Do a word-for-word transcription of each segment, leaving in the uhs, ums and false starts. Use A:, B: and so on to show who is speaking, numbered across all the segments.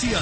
A: noticia.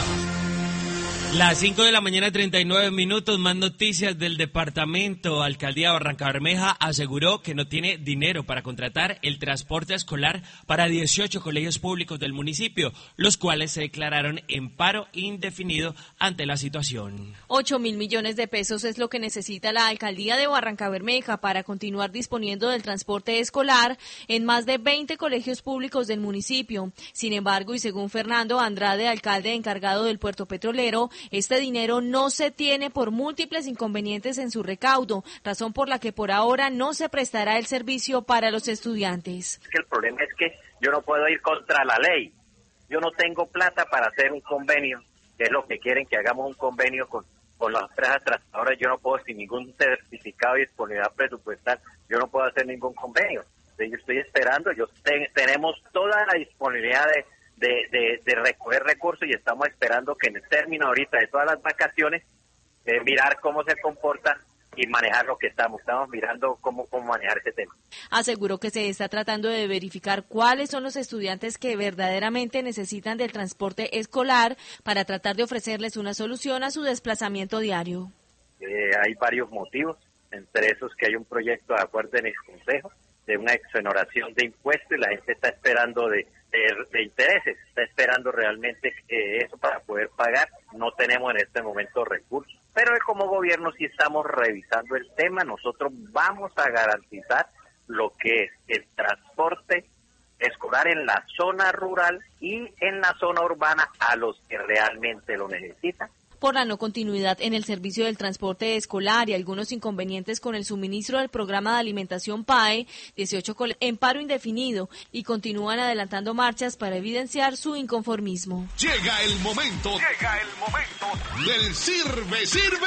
B: Las cinco de la mañana, treinta y nueve minutos, más noticias del departamento. Alcaldía de Barrancabermeja aseguró que no tiene dinero para contratar el transporte escolar para dieciocho colegios públicos del municipio, los cuales se declararon en paro indefinido ante la situación.
C: Ocho mil millones de pesos es lo que necesita la Alcaldía de Barrancabermeja para continuar disponiendo del transporte escolar en más de veinte colegios públicos del municipio. Sin embargo, y según Fernando Andrade, alcalde encargado del puerto petrolero, este dinero no se tiene por múltiples inconvenientes en su recaudo, razón por la que por ahora no se prestará el servicio para los estudiantes.
D: El problema es que yo no puedo ir contra la ley. Yo no tengo plata para hacer un convenio, que es lo que quieren, que hagamos un convenio con, con las empresas transportadoras. Yo no puedo, sin ningún certificado de disponibilidad presupuestal, yo no puedo hacer ningún convenio. Yo estoy esperando, yo ten, tenemos toda la disponibilidad de De, de, de recoger recursos y estamos esperando que en el término ahorita de todas las vacaciones eh, mirar cómo se comporta y manejar lo que estamos. Estamos mirando cómo, cómo manejar ese tema.
C: Aseguró que se está tratando de verificar cuáles son los estudiantes que verdaderamente necesitan del transporte escolar para tratar de ofrecerles una solución a su desplazamiento diario.
D: Eh, hay varios motivos, entre esos que hay un proyecto de acuerdo en el Consejo de una exoneración de impuestos y la gente está esperando de De, de intereses, está esperando realmente eh, eso para poder pagar. No tenemos en este momento recursos, pero como gobierno sí estamos revisando el tema. Nosotros vamos a garantizar lo que es el transporte escolar en la zona rural y en la zona urbana a los que realmente lo necesitan.
C: Por la no continuidad en el servicio del transporte escolar y algunos inconvenientes con el suministro del programa de alimentación P A E, dieciocho colegios en paro indefinido y continúan adelantando marchas para evidenciar su inconformismo.
A: Llega el momento, llega el momento del Sirve, Sirve.